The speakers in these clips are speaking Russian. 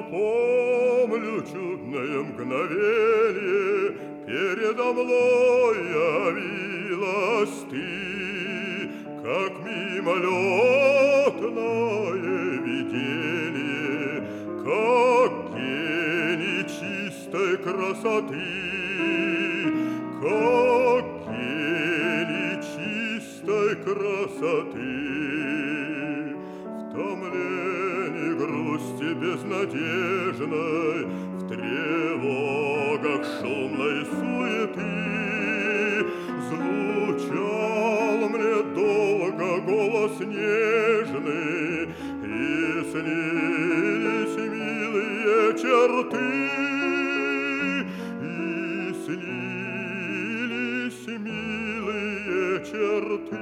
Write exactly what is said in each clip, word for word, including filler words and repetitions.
Помню чудное мгновенье, передо мной явилась ты, как мимолетное видение, как гений чистой красоты, как гений чистой красоты. В томлении грусти безнадежной, в тревогах шумной суеты звучал мне долго голос нежный, и снились милые черты, и снились милые черты.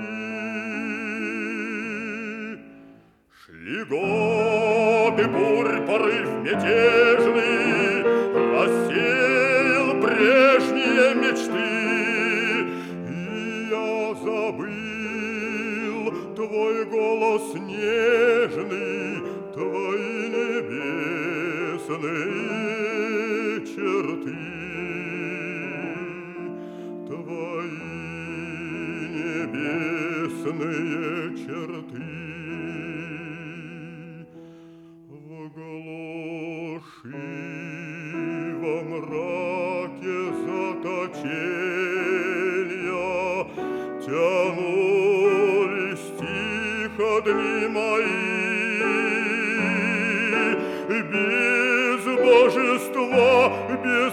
Шли годы, бурь, порыв мятежный рассеял прежние мечты, и я забыл твой голос нежный, твои небесные черты, твои небесные черты. Во мраке заточения тянулись тихо дни мои, без божества, без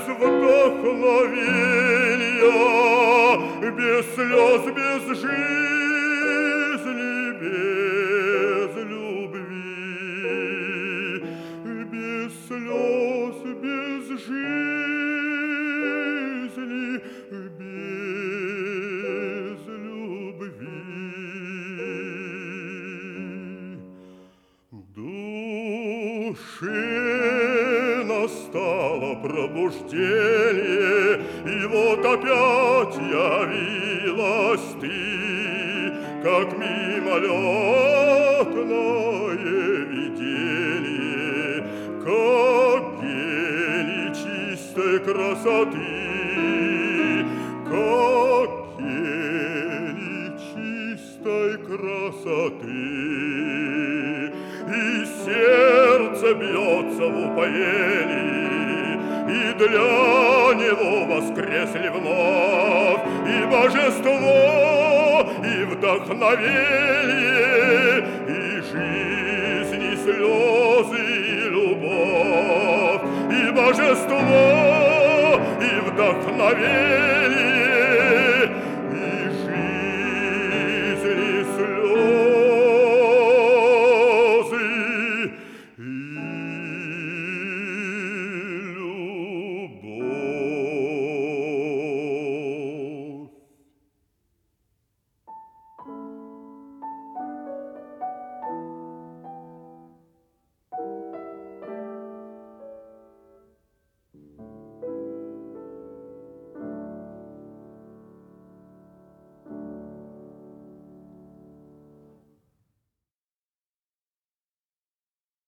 вдохновения, без слез, без жизни, без любви, без слез, без жизни, без любви. Душе настало пробуждение, и вот опять явилась ты, как мимолетное видение, как гений чистой красоты, как гений чистой красоты. И сердце бьется в упоении, и для него воскресли вновь и божество, и вдохновение, и жизнь, и слезы, и любовь, и божество, и вдохновение,